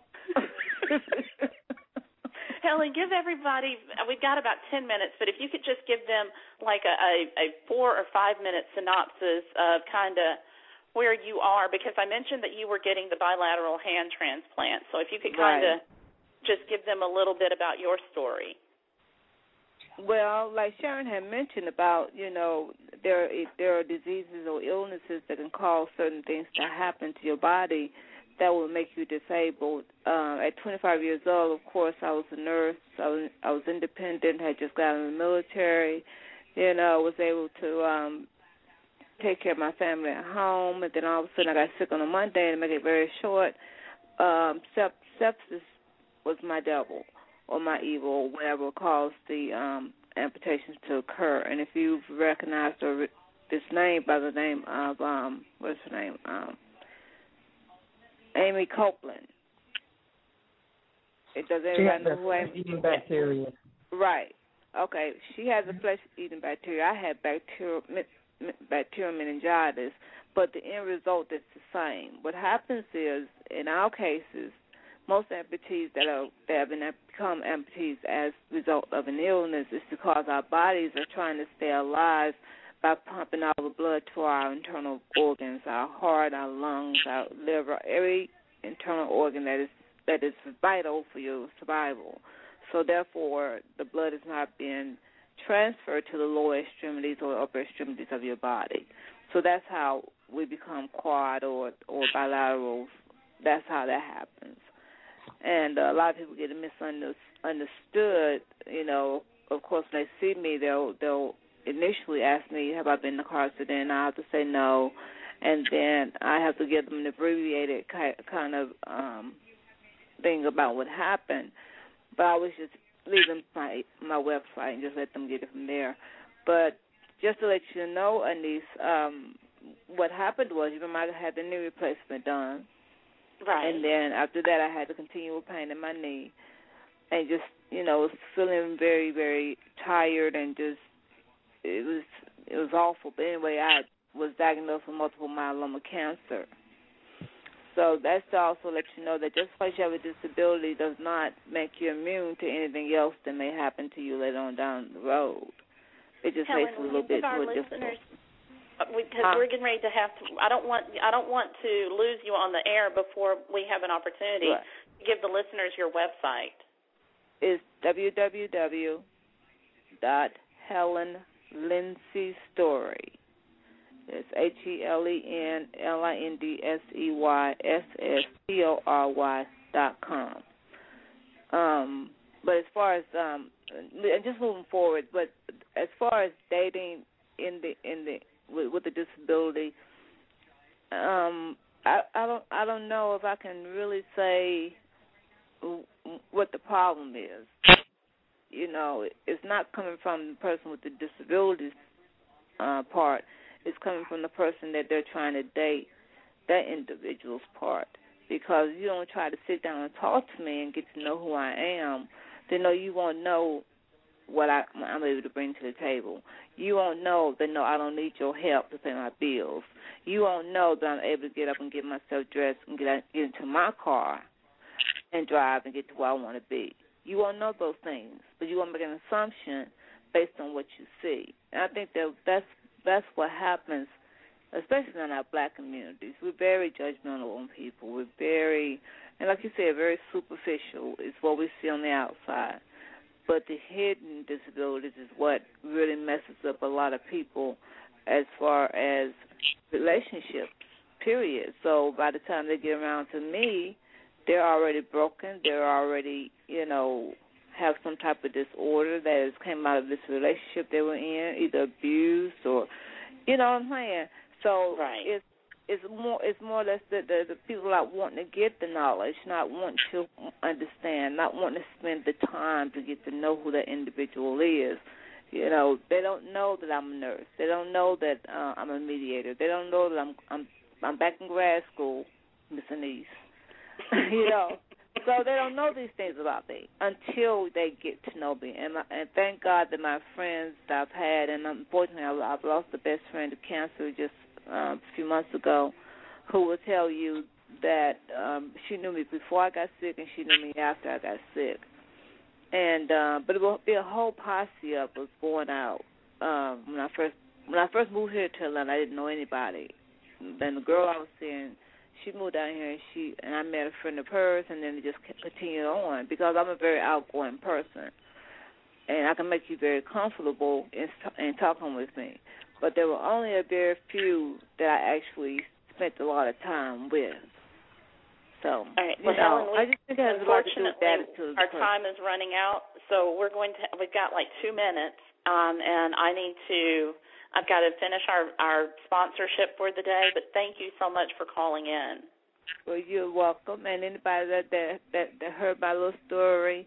Helen, give everybody, we've got about ten minutes, but if you could just give them like a, a, a four or five minute synopsis of kind of where you are, because I mentioned that you were getting the bilateral hand transplant. So if you could kind of right. just give them a little bit about your story. Well, like Sharon had mentioned about, you know, there there are diseases or illnesses that can cause certain things to happen to your body that will make you disabled. Uh, at twenty-five years old, of course, I was a nurse. I was, I was independent, had just gotten in the military, you know, was able to um, take care of my family at home, and then all of a sudden I got sick on a Monday, and to make it very short, um, sep- sepsis was my devil or my evil or whatever caused the um, amputations to occur. And if you've recognized or this name by the name of, um, what's her name, um, Amy Copeland. It does everybody know who Amy? Eating bacteria. Right. Okay. She has a flesh-eating bacteria. I had bacterial bacterial meningitis, but the end result is the same. What happens is, in our cases, most amputees that are that have been, become amputees as a result of an illness is because our bodies are trying to stay alive by pumping all the blood to our internal organs, our heart, our lungs, our liver, every internal organ that is that is vital for your survival. So therefore, the blood is not being transferred to the lower extremities or upper extremities of your body. So that's how we become quad or, or bilateral. That's how that happens. And uh, a lot of people get misunderstood. You know, of course, when they see me, they'll they'll initially ask me, have I been in a car accident? And I have to say no. And then I have to give them an abbreviated kind of um, thing about what happened. But I was just leaving my my website and just let them get it from there. But just to let you know, Anise, um, what happened was, you remember I had the knee replacement done. Right. And then after that, I had to continue with pain in my knee. And just, you know, was feeling very, very tired and just, it was it was awful. But anyway, I was diagnosed with multiple myeloma cancer. So that's to also let you know that just because you have a disability does not make you immune to anything else that may happen to you later on down the road. It just Helen, makes it a little bit more difficult. Because huh? we're getting ready to have to. I don't want. I don't want to lose you on the air before we have an opportunity right. to give the listeners your website. is w w w dot helen lindsey story. It's H E L E N L I N D S E Y S S T O R Y dot com. Um, but as far as um, and just moving forward, but as far as dating in the in the with, with the disability, um, I, I don't I don't know if I can really say what the problem is. You know, it's not coming from the person with the disabilities uh, part. It's coming from the person that they're trying to date, that individual's part. Because you don't try to sit down and talk to me and get to know who I am, then no, you won't know what I, I'm able to bring to the table. You won't know that, no, I don't need your help to pay my bills. You won't know that I'm able to get up and get myself dressed and get, out, get into my car and drive and get to where I want to be. You won't know those things, but you won't make an assumption based on what you see. And I think that that's That's what happens, especially in our black communities. We're very judgmental on people. We're very, and like you said, very superficial is what we see on the outside. But the hidden disabilities is what really messes up a lot of people as far as relationships, period. So by the time they get around to me, they're already broken. They're already, you know, have some type of disorder that has came out of this relationship they were in, either abused or, you know what I'm saying. So right. it's it's more it's more or less the, the the people are wanting to get the knowledge, not wanting to understand, not wanting to spend the time to get to know who that individual is. You know, they don't know that I'm a nurse. They don't know that uh, I'm a mediator. They don't know that I'm I'm I'm back in grad school, Miss Anise. you know. So they don't know these things about me until they get to know me. And, my, and thank God that my friends that I've had, and unfortunately I've lost a best friend to cancer just um, a few months ago, who will tell you that um, she knew me before I got sick and she knew me after I got sick. And uh, but it will be a whole posse of us going out. Um, when I first when I first moved here to Atlanta, I didn't know anybody. Then the girl I was seeing, she moved down here, and she and I met a friend of hers, and then it just continued on because I'm a very outgoing person, and I can make you very comfortable in, in talking with me. But there were only a very few that I actually spent a lot of time with. So, all right. Well, you know, Helen, I just think it has a lot to do with attitude. Our time is running out, so we're going to. We've got like two minutes, um, and I need to. I've got to finish our, our sponsorship for the day, but thank you so much for calling in. Well, you're welcome. And anybody that, that, that, that heard my little story?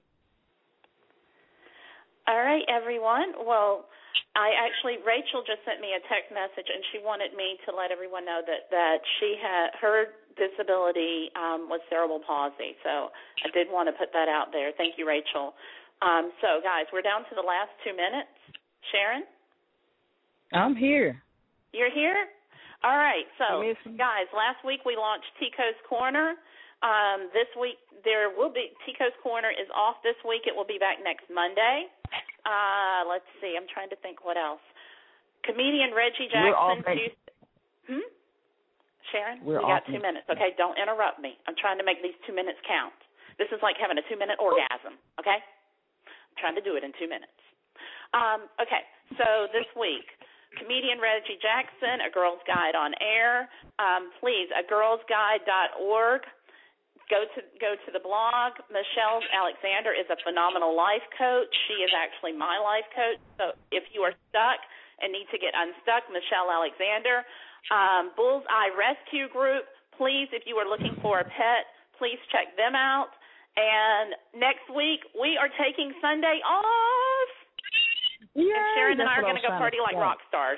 All right, everyone. Well, I actually, Rachel just sent me a text message, and she wanted me to let everyone know that, that she had, her disability um, was cerebral palsy. So I did want to put that out there. Thank you, Rachel. Um, so, guys, we're down to the last two minutes. Sharon? I'm here. You're here? All right. So, guys, last week we launched Tico's Corner. Um, this week there will be Tico's Corner is off this week. It will be back next Monday. Uh, let's see. I'm trying to think what else. Comedian Reggie Jackson. Tuesday. Hmm? Sharon, We're we got off. two minutes. Okay, don't interrupt me. I'm trying to make these two minutes count. This is like having a two-minute orgasm, okay? I'm trying to do it in two minutes. Um, okay, so this week, comedian Reggie Jackson, A Girl's Guide on Air. Um, please, a girls guide dot org. Go to go to the blog. Michelle Alexander is a phenomenal life coach. She is actually my life coach. So if you are stuck and need to get unstuck, Michelle Alexander. Um, Bullseye Rescue Group. Please, if you are looking for a pet, please check them out. And next week, we are taking Sunday off. Yay, and Sharon and I are going to go party like rock stars.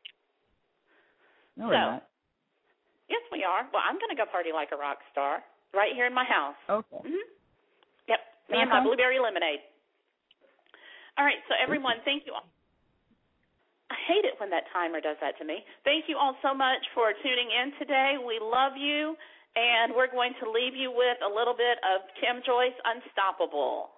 No, so, we're not. Yes, we are. Well, I'm going to go party like a rock star right here in my house. Okay. Mm-hmm. Yep, me uh-huh. and my blueberry lemonade. All right, so everyone, thank you all. I hate it when that timer does that to me. Thank you all so much for tuning in today. We love you, and we're going to leave you with a little bit of Kim Joyce, Unstoppable.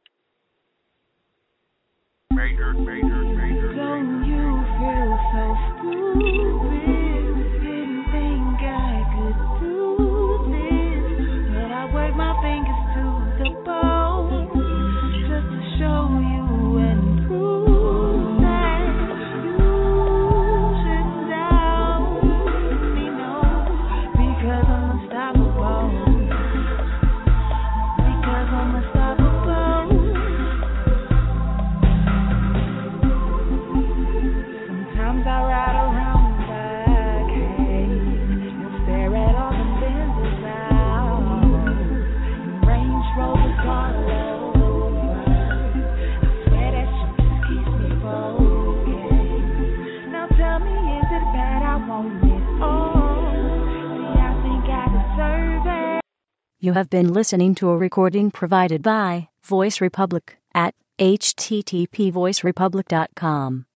Major, major, major. Don't you feel so stupid? Didn't think I could do this, but I work my fingers to the bone You have been listening to a recording provided by Voice Republic at h t t p voice republic dot com.